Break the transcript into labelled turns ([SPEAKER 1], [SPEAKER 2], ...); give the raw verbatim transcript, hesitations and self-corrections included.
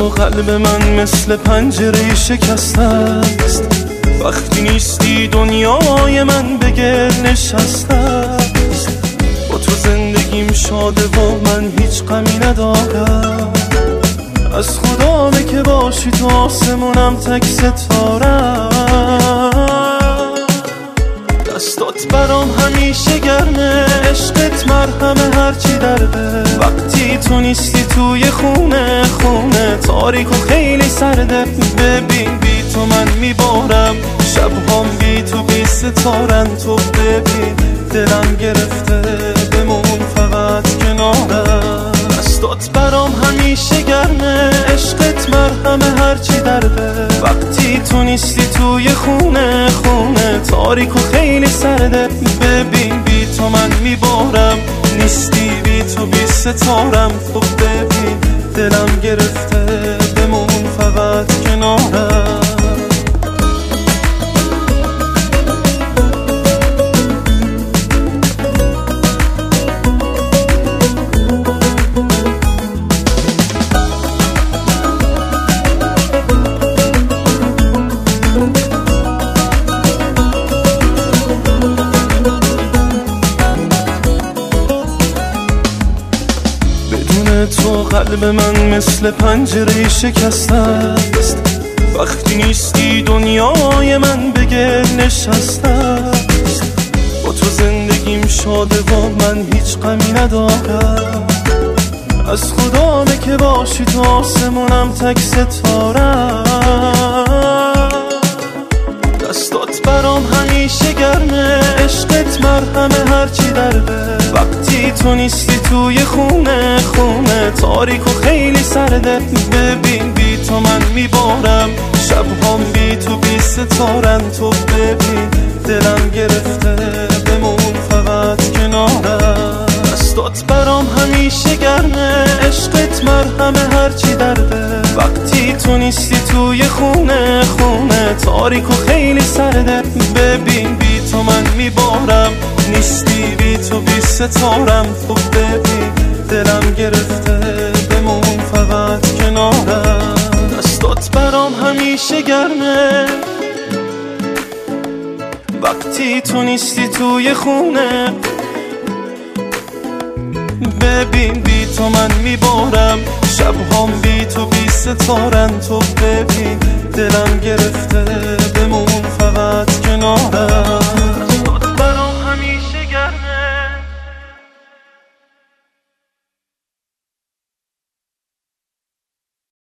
[SPEAKER 1] تو قلب من مثل پنجره شکسته است. وقتی نیستی دنیای من به گل نشسته است. با تو زندگیم شاده و من هیچ غمی ندارم. از خدامه که باشی تو آسمونم تک ستارم. دستات برام همیشه گرمه، عشقت مرهمه هرچی درده. وقتی تو نیستی توی خونه خونه تاریک و خیلی سرده. ببین بی تو من میبارم، شبهام بی تو بی ستارن. تو ببین دلم گرفته، بمون فقط کنارم. دستات برام همیشه گرمه، عشقت مرهمه هرچی درده. وقتی تو نیستی توی خونه خونه تاریک و خیلی سرده. ببین بی تو من میبارم، نیستی بی تو بی ستارم. تو ببین دلم گرفته، بمون فقط کنارم. تو قلب من مثل پنجره شکسته است. وقتی نیستی دنیای من به گل نشسته است. با تو زندگیم شاده و من هیچ غمی ندارم. از خدامه که باشی تو آسمونم تک ستارم. دستات برام همیشه گرمه، عشقت مرهمه هرچی درده. وقتی تو نیستی توی خونه خونه تاریک و خیلی سرده. ببین بی تو من میبارم، شبهام بی تو بی ستارن. تو ببین دلم گرفته، بمون فقط کنارم. دستات برام همیشه گرمه، عشقت مرهمه هرچی درده. وقتی تو نیستی توی خونه خونه تاریک و خیلی سرده. ببین بی تو من میبارم، نیستی بی تو بی ستارم. تو ببین دلم گرفته، بمون فقط کنارم. دستات برام همیشه گرمه، وقتی تو نیستی توی خونه. ببین بی تو من میبارم، شبهام بی تو بی ستارن. تو ببین دلم گرفته.